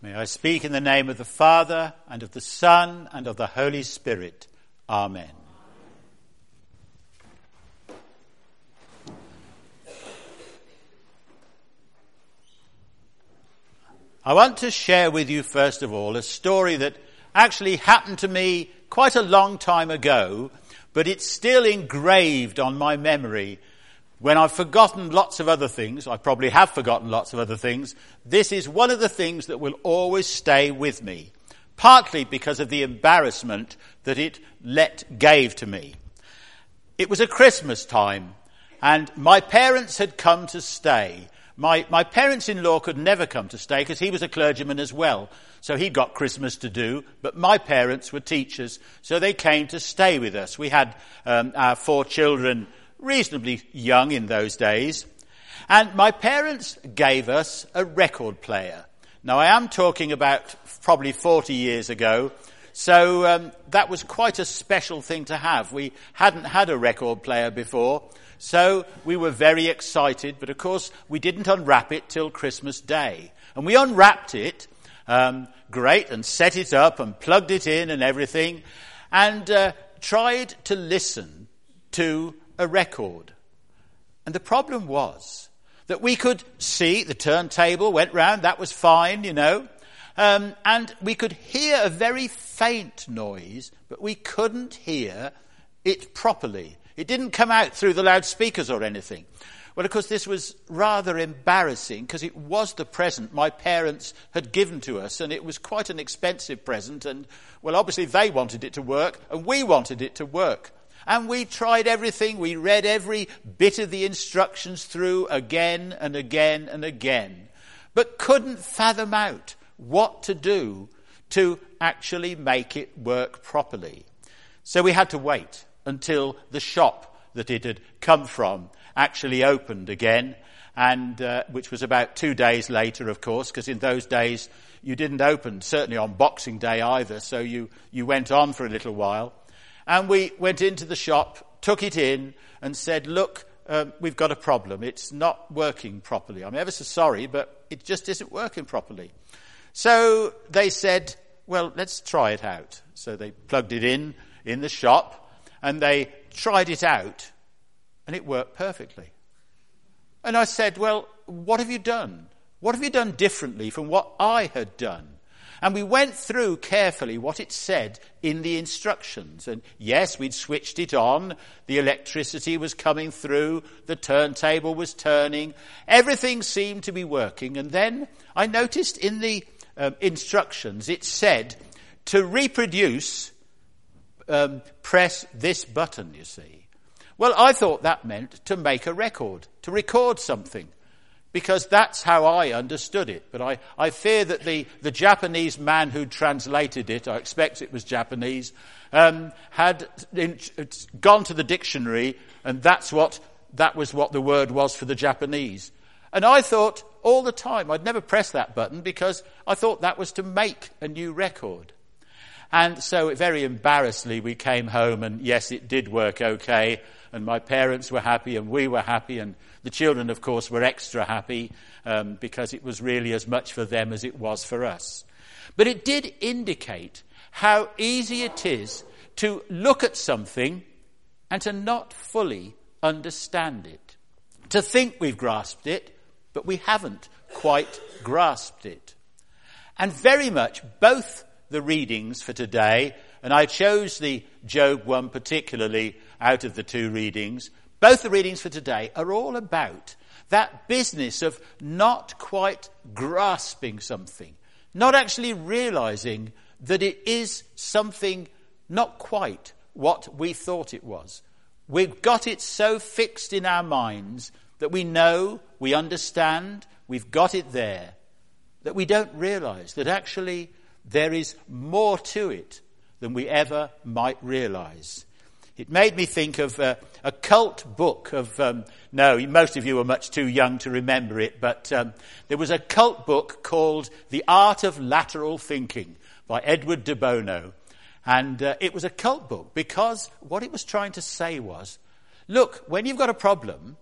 May I speak in the name of the Father, and of the Son, and of the Holy Spirit. Amen. I want to share with you, first of all, a story that actually happened to me quite a long time ago, but it's still engraved on my memory. When I've forgotten lots of other things, I probably have forgotten lots of other things, this is one of the things that will always stay with me, partly because of the embarrassment that it gave to me. It was a Christmas time, and my parents had come to stay. My parents-in-law could never come to stay because he was a clergyman as well, so he got Christmas to do, but my parents were teachers, so they came to stay with us. We had our 4 children reasonably young in those days, and my parents gave us a record player. Now, I am talking about probably 40 years ago, so that was quite a special thing to have. We hadn't had a record player before, so we were very excited, but of course we didn't unwrap it till Christmas Day. And we unwrapped it, great, and set it up and plugged it in and everything, and tried to listen to a record. And the problem was that we could see the turntable went round, that was fine, and we could hear a very faint noise, but we couldn't hear it properly. It didn't come out through the loudspeakers or anything. Well, of course, this was rather embarrassing because it was the present my parents had given to us, and it was quite an expensive present, and, well, obviously they wanted it to work, and we wanted it to work. And we tried everything. We read every bit of the instructions through again and again and again, but couldn't fathom out what to do to actually make it work properly. So we had to wait until the shop that it had come from actually opened again, and which was about 2 days later, of course, because in those days you didn't open, certainly on Boxing Day either, so you went on for a little while. And we went into the shop, took it in, and said, look, we've got a problem. It's not working properly. I'm ever so sorry, but it just isn't working properly. So they said, well, let's try it out. So they plugged it in the shop, and they tried it out, and it worked perfectly. And I said, well, what have you done? What have you done differently from what I had done? And we went through carefully what it said in the instructions. And yes, we'd switched it on. The electricity was coming through. The turntable was turning. Everything seemed to be working. And then I noticed in the instructions it said to reproduce, press this button, you see. Well, I thought that meant to make a record, to record something, because that's how I understood it. But I fear that the Japanese man who translated it, I expect it was Japanese, had gone to the dictionary, and that was what the word was for the Japanese. And I thought all the time, I'd never press that button because I thought that was to make a new record. And so very embarrassedly we came home, and yes, it did work okay, and my parents were happy and we were happy, and the children, of course, were extra happy because it was really as much for them as it was for us. But it did indicate how easy it is to look at something and to not fully understand it, to think we've grasped it, but we haven't quite grasped it. And very much both the readings for today, and I chose the Job one particularly out of the 2 readings, both the readings for today are all about that business of not quite grasping something, not actually realizing that it is something not quite what we thought it was. We've got it so fixed in our minds that we know, we understand, we've got it there, that we don't realize that actually there is more to it than we ever might realize. It made me think of a cult book of, most of you are much too young to remember it, but there was a cult book called The Art of Lateral Thinking by Edward de Bono. And it was a cult book because what it was trying to say was, look, when you've got a problem,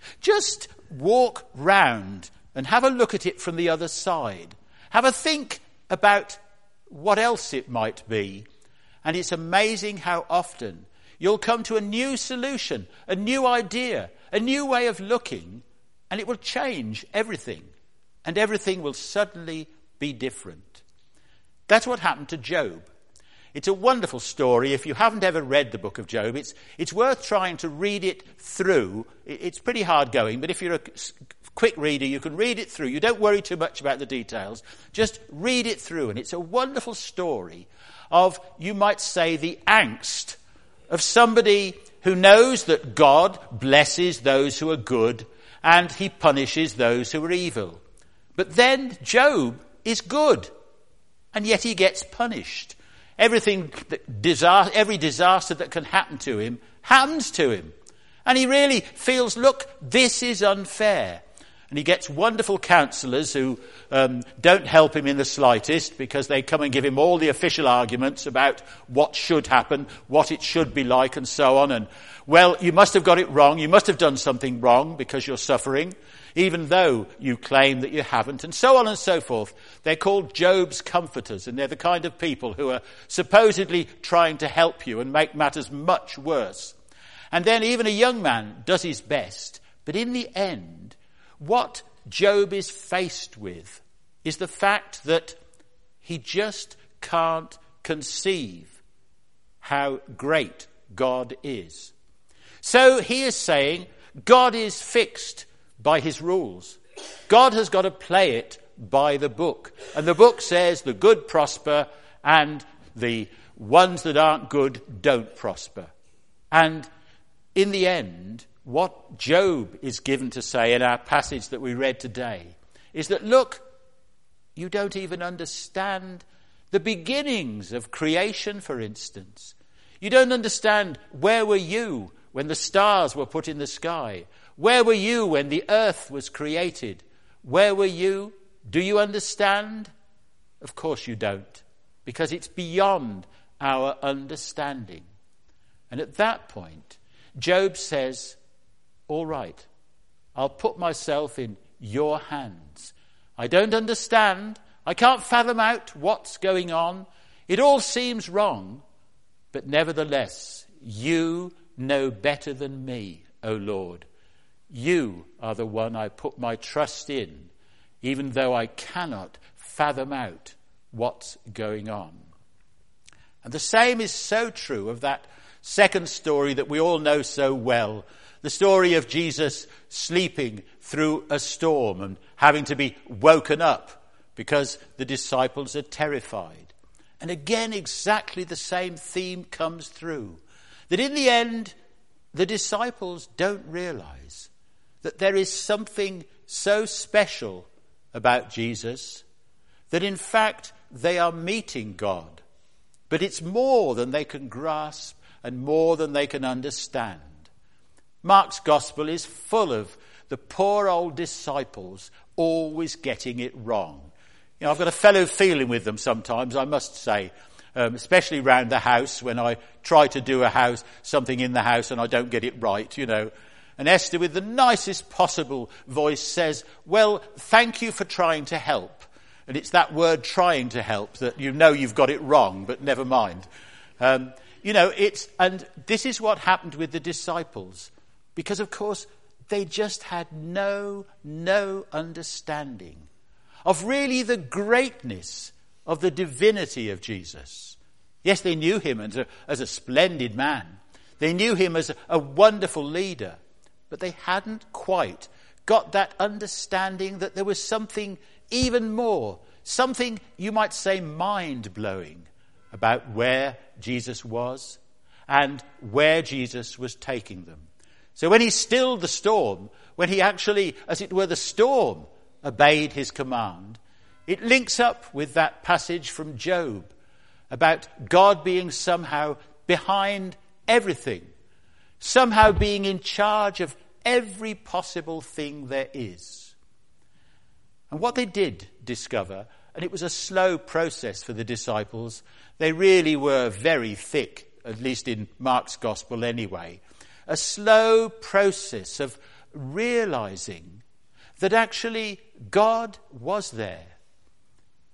just walk round and have a look at it from the other side. Have a think about what else it might be. And it's amazing how often you'll come to a new solution, a new idea, a new way of looking, and it will change everything. And everything will suddenly be different. That's what happened to Job. It's a wonderful story. If you haven't ever read the book of Job, it's worth trying to read it through. It's pretty hard going, but if you're a quick reader, you can read it through. You don't worry too much about the details. Just read it through. And it's a wonderful story of, you might say, the angst of somebody who knows that God blesses those who are good and he punishes those who are evil. But then Job is good, and yet he gets punished. Every disaster that can happen to him happens to him. And he really feels, look, this is unfair. And he gets wonderful counsellors who don't help him in the slightest, because they come and give him all the official arguments about what should happen, what it should be like, and so on. And, well, you must have got it wrong. You must have done something wrong because you're suffering, even though you claim that you haven't, and so on and so forth. They're called Job's comforters, and they're the kind of people who are supposedly trying to help you and make matters much worse. And then even a young man does his best, but in the end, what Job is faced with is the fact that he just can't conceive how great God is. So he is saying God is fixed by his rules. God has got to play it by the book. And the book says the good prosper and the ones that aren't good don't prosper. And in the end, what Job is given to say in our passage that we read today is that, look, you don't even understand the beginnings of creation, for instance. You don't understand, where were you when the stars were put in the sky? Where were you when the earth was created? Where were you? Do you understand? Of course you don't, because it's beyond our understanding. And at that point, Job says, all right, I'll put myself in your hands. I don't understand. I can't fathom out what's going on. It all seems wrong, but nevertheless, you know better than me, O Lord. You are the one I put my trust in, even though I cannot fathom out what's going on. And the same is so true of that second story that we all know so well, the story of Jesus sleeping through a storm and having to be woken up because the disciples are terrified. And again, exactly the same theme comes through, that in the end, the disciples don't realize that there is something so special about Jesus that in fact they are meeting God. But it's more than they can grasp and more than they can understand. Mark's gospel is full of the poor old disciples always getting it wrong. You know, I've got a fellow feeling with them sometimes, I must say, especially round the house when I try to do something in the house and I don't get it right, you know. And Esther, with the nicest possible voice, says, well, thank you for trying to help. And it's that word trying to help that you know you've got it wrong, but never mind. And this is what happened with the disciples. Because, of course, they just had no understanding of really the greatness of the divinity of Jesus. Yes, they knew him as a splendid man. They knew him as a wonderful leader. But they hadn't quite got that understanding that there was something even more, something you might say mind-blowing about where Jesus was and where Jesus was taking them. So when he stilled the storm, when he actually, as it were, the storm obeyed his command, it links up with that passage from Job about God being somehow behind everything, somehow being in charge of every possible thing there is. And what they did discover, and it was a slow process for the disciples, they really were very thick, at least in Mark's gospel anyway, a slow process of realizing that actually God was there.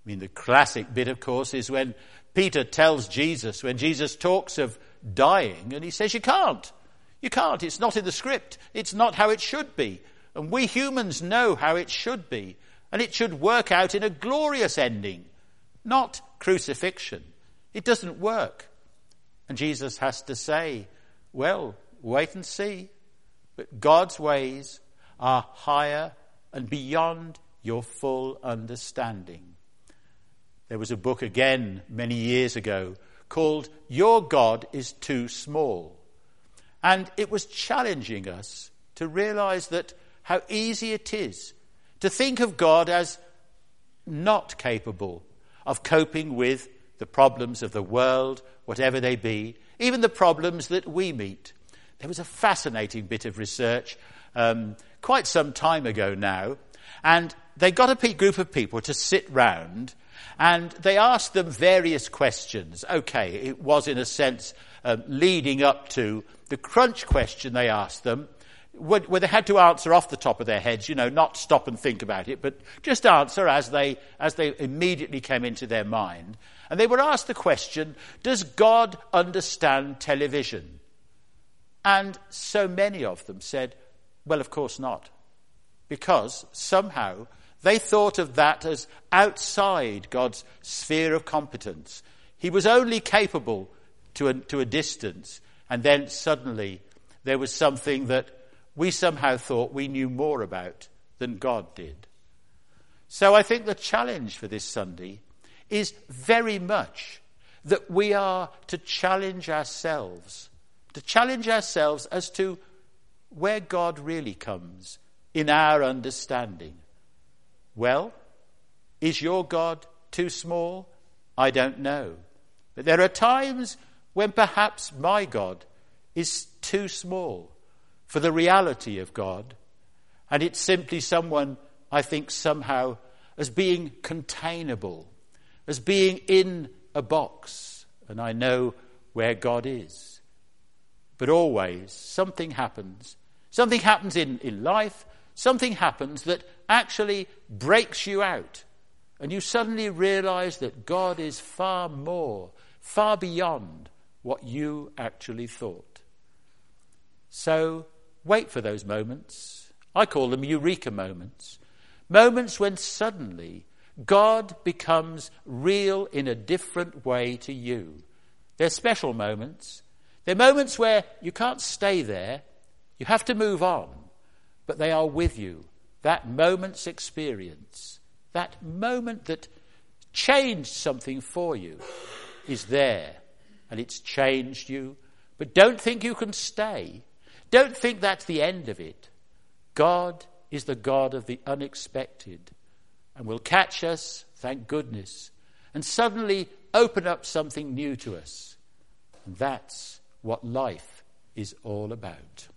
I mean, the classic bit, of course, is when Peter tells Jesus, when Jesus talks of dying, and he says, you can't. You can't. It's not in the script. It's not how it should be. And we humans know how it should be. And it should work out in a glorious ending, not crucifixion. It doesn't work. And Jesus has to say, well, wait and see. But God's ways are higher and beyond your full understanding. There was a book again many years ago called Your God is Too Small. And it was challenging us to realize that how easy it is to think of God as not capable of coping with the problems of the world, whatever they be, even the problems that we meet. There was a fascinating bit of research quite some time ago now, and they got a group of people to sit round and they asked them various questions. Okay, it was in a sense leading up to the crunch question they asked them, where they had to answer off the top of their heads, not stop and think about it, but just answer as they immediately came into their mind. And they were asked the question, does God understand television? And so many of them said, well, of course not. Because somehow they thought of that as outside God's sphere of competence. He was only capable to a distance, and then suddenly there was something that we somehow thought we knew more about than God did. So I think the challenge for this Sunday is very much that we are to challenge ourselves as to where God really comes in our understanding. Well, is your God too small? I don't know. But there are times when perhaps my God is too small for the reality of God, and it's simply someone I think somehow as being containable, as being in a box, and I know where God is. But always something happens. Something happens in life, something happens that actually breaks you out, and you suddenly realize that God is far more, far beyond what you actually thought. So wait for those moments. I call them eureka moments. Moments when suddenly God becomes real in a different way to you. They're special moments. They're moments where you can't stay there. You have to move on. But they are with you. That moment's experience, that moment that changed something for you is there. And it's changed you. But don't think you can stay. Don't think that's the end of it. God is the God of the unexpected and will catch us, thank goodness, and suddenly open up something new to us. And that's what life is all about.